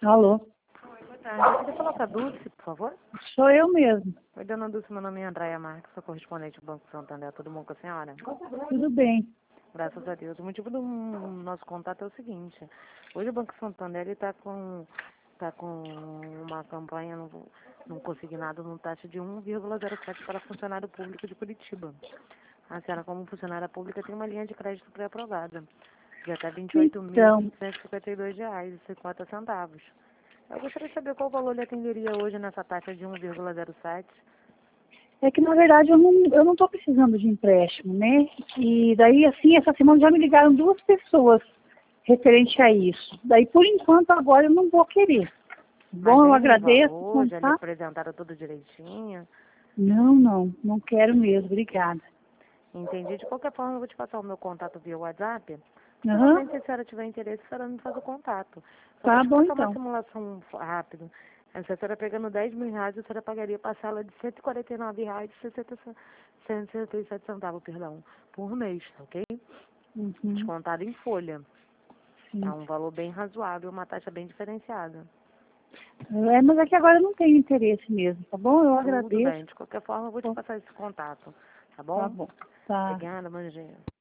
Alô? Boa tarde. Eu queria falar com a Dulce, por favor. Sou eu mesmo. Oi, dona Dulce, meu nome é Andréia Marques, sou correspondente do Banco Santander. Tudo bom com a senhora? Tudo bem. Graças a Deus. O motivo do nosso contato é o seguinte. Hoje o Banco Santander está com uma campanha no consignado no taxa de 1,07 para funcionário público de Curitiba. A senhora, como funcionária pública, tem uma linha de crédito pré-aprovada de até R$ Então, 28.752,50. Eu gostaria de saber qual valor lhe atenderia hoje nessa taxa de 1,07. é que na verdade eu não estou precisando de empréstimo, né? E daí, assim, essa semana já me ligaram 2 pessoas referente a isso. Daí, por enquanto, agora eu não vou querer. Mas Bom, eu nem o agradeço, valor, já lhe tá? apresentaram tudo direitinho. Não quero mesmo, obrigada. Entendi. De qualquer forma, eu vou te passar o meu contato via WhatsApp. Aham, Normalmente, se a senhora tiver interesse, a senhora me faz o contato. Só para tá te bom passar uma então. simulação rápida. Se a senhora pegando R$ 10.000, a senhora pagaria parcela de R$ 149,67, perdão, por mês, ok? Uhum, Descontado em folha. É sim. um valor bem razoável, uma taxa bem diferenciada. É, mas é que agora eu não tenho interesse mesmo, tá bom? Eu Tudo agradeço. bem. De qualquer forma, eu vou te passar esse contato. Tá Tá bom? bom. Tá. Obrigada, Manjinha.